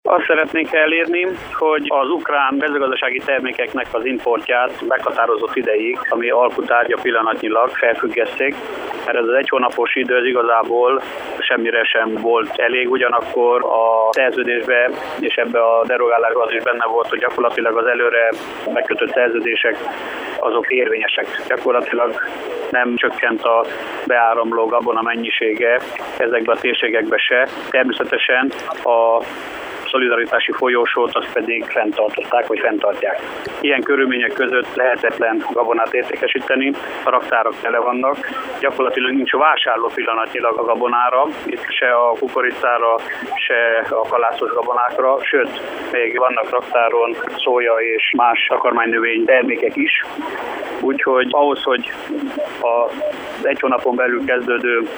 Azt szeretnénk elérni, hogy az ukrán mezőgazdasági termékeknek az importját meghatározott ideig, ami alkutárgya pillanatnyilag felfüggeszték, mert ez az egy hónapos idő az igazából semmire sem volt elég, ugyanakkor a szerződésbe és ebbe a derogálásban az is benne volt, hogy gyakorlatilag az előre megkötött szerződések azok érvényesek. Gyakorlatilag nem csökkent a beáramló gabona mennyisége ezekbe a térségekbe se. Természetesen a szolidaritási folyósót azt pedig fenntartották, vagy fenntartják. Ilyen körülmények között lehetetlen gabonát értékesíteni, a raktárak tele vannak, gyakorlatilag nincs vásárló pillanatnyilag a gabonára, itt se a kukoricára, se a kalászos gabonákra, sőt, még vannak raktáron szója és más takarmánynövény termékek is. Úgyhogy ahhoz, hogy az egy hónapon belül kezdődő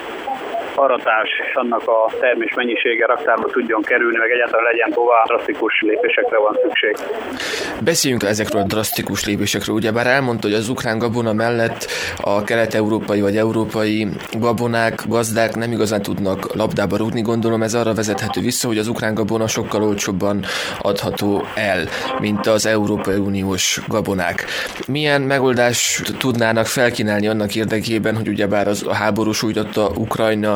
aratás és annak a termés mennyisége raktárba tudjon kerülni, meg egyáltalán legyen tovább, drasztikus lépésekre van szükség. Beszéljünk ezekről a drasztikus lépésekről. Ugyebár elmondta, hogy az ukrán gabona mellett a kelet-európai vagy európai gabonák, gazdák nem igazán tudnak labdába rúgni. Gondolom ez arra vezethető vissza, hogy az ukrán gabona sokkal olcsóbban adható el, mint az Európai Uniós gabonák. Milyen megoldást tudnának felkínálni annak érdekében, hogy ugyebár a háború sújtotta Ukrajna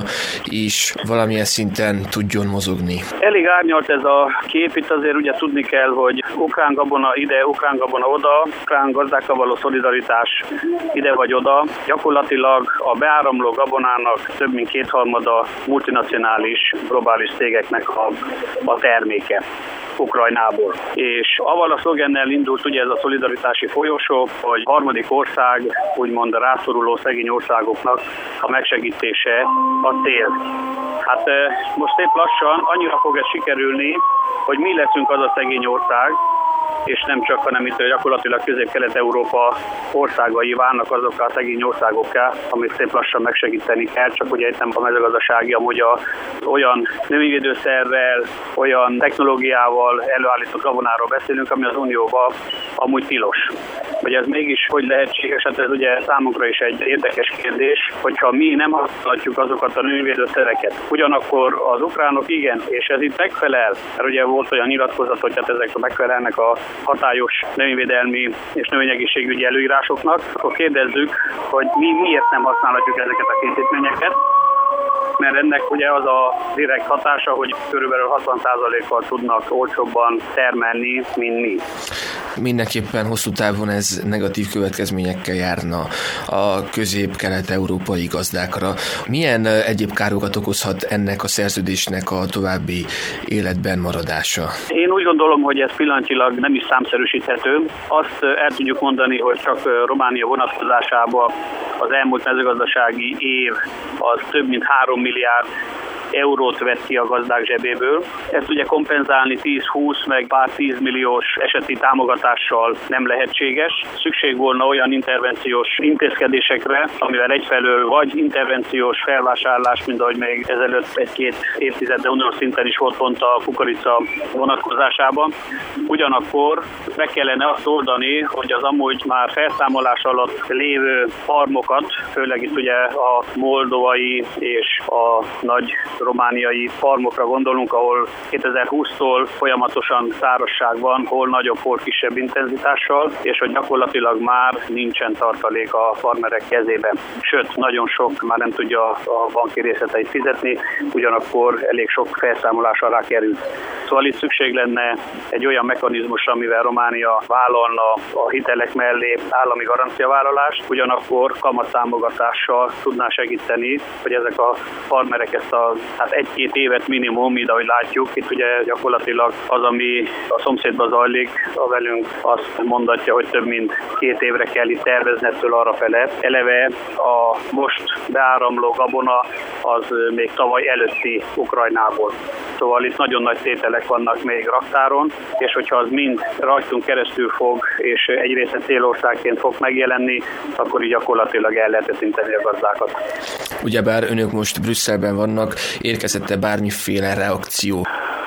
is valamilyen szinten tudjon mozogni? Elég árnyalt ez a kép, itt azért ugye tudni kell, hogy ukrán gabona ide, ukrán gabona oda, ukrán gazdákkal való szolidaritás ide vagy oda. Gyakorlatilag a beáramló gabonának több mint kétharmada multinacionális, globális cégeknek a terméke Ukrajnából. És avval a szlogennel indult ugye ez a szolidaritási folyosó, hogy harmadik ország, úgymond rászoruló szegény országoknak a megsegítése a cél. Hát most szép lassan annyira fog ez sikerülni, hogy mi leszünk az a szegény ország, és nem csak, hanem itt gyakorlatilag Közép-Kelet-Európa országai válnak azokkal a szegény országokká, amit szép lassan megsegíteni kell, csak ugye itt nem a mezőgazdasági, amúgy olyan növényvédőszerrel, olyan technológiával előállított gabonáról beszélünk, ami az Unióban amúgy tilos. Hogy ez mégis hogy lehetséges, hát ez ugye számunkra is egy érdekes kérdés, hogyha mi nem használhatjuk azokat a növényvédőszereket. Ugyanakkor az ukránok igen, és ez itt megfelel, mert ugye volt olyan nyilatkozat, hogy hát ezek megfelelnek a hatályos növényvédelmi és növényegészségügyi előírásoknak, akkor kérdezzük, hogy mi miért nem használhatjuk ezeket a készítményeket, mert ennek ugye az a direkt hatása, hogy körülbelül 60%-kal tudnak olcsóbban termelni, mint mi. Mindenképpen hosszú távon ez negatív következményekkel járna a közép-kelet-európai gazdákra. Milyen egyéb károkat okozhat ennek a szerződésnek a további életben maradása? Én úgy gondolom, hogy ez pillanatilag nem is számszerűsíthető. Azt el tudjuk mondani, hogy csak Románia vonatkozásában az elmúlt mezőgazdasági év az több mint 3 milliárd eurót vett ki a gazdák zsebéből. Ezt ugye kompenzálni 10-20 meg pár 10 milliós eseti támogatással nem lehetséges. Szükség volna olyan intervenciós intézkedésekre, amivel egyfelől vagy intervenciós felvásárlás, mint ahogy még ezelőtt egy-két évtizedben uniós szinten is volt pont a kukorica vonatkozásában. Ugyanakkor meg kellene azt oldani, hogy az amúgy már felszámolás alatt lévő farmokat, főleg itt ugye a moldovai és a nagy romániai farmokra gondolunk, ahol 2020-tól folyamatosan szárazság van, hol nagyobb, hol kisebb intenzitással, és hogy gyakorlatilag már nincsen tartalék a farmerek kezében. Sőt, nagyon sok már nem tudja a banki részleteit fizetni, ugyanakkor elég sok felszámolás alá kerül. Szóval itt szükség lenne egy olyan mechanizmusra, amivel Románia vállalna a hitelek mellé állami garanciavállalást, ugyanakkor kamattámogatással tudná segíteni, hogy ezek a farmerek ezt a egy-két évet minimum, így ahogy látjuk, itt ugye gyakorlatilag az, ami a szomszédban zajlik, a velünk azt mondatja, hogy több mint 2 évre kell itt tervezni ettől arrafele. Eleve a most beáramló gabona az még tavaly előtti Ukrajnából. Szóval itt nagyon nagy tételek vannak még raktáron, és hogyha az mind rajtunk keresztül fog, és egy része célországként fog megjelenni, akkor így gyakorlatilag el lehet szinteni a gazdákat. Ugyebár önök most Brüsszelben vannak, érkezett-e bármiféle reakció?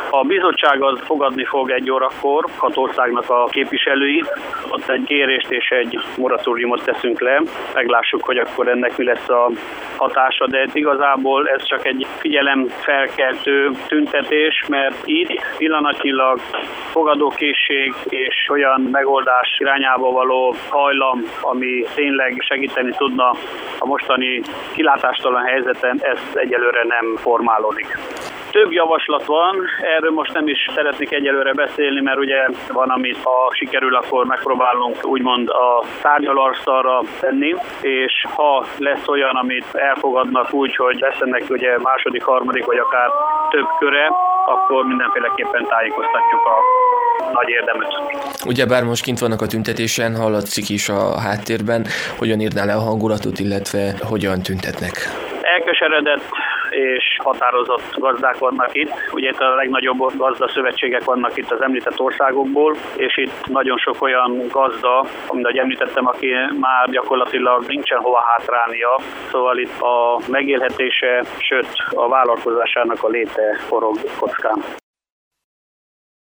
A bizottság az fogadni fog 1 órakor 6 országnak a képviselői. Ott egy kérést és egy moratóriumot teszünk le. Meglássuk, hogy akkor ennek mi lesz a hatása, de igazából ez csak egy figyelemfelkeltő tüntetés, mert itt pillanatnyilag fogadókészség és olyan megoldás irányába való hajlam, ami tényleg segíteni tudna a mostani kilátástalan helyzeten, ez egyelőre nem formálódik. Több javaslat van, erről most nem is szeretnék egyelőre beszélni, mert ugye van, amit ha sikerül, akkor megpróbálunk úgymond a tárgyalóasztalra tenni, és ha lesz olyan, amit elfogadnak úgy, hogy lesz ennek ugye második, harmadik vagy akár több köre, akkor mindenféleképpen tájékoztatjuk a nagy érdemet. Ugyebár most kint vannak a tüntetésen, hallatszik is a háttérben, hogyan írná le a hangulatot, illetve hogyan tüntetnek. Elkeseredett és határozott gazdák vannak itt. Ugye itt a legnagyobb gazdaszövetségek vannak itt az említett országokból, és itt nagyon sok olyan gazda, amit ahogy említettem, aki már gyakorlatilag nincsen hova hátrálnia, szóval itt a megélhetése, sőt a vállalkozásának a léte forog kockán.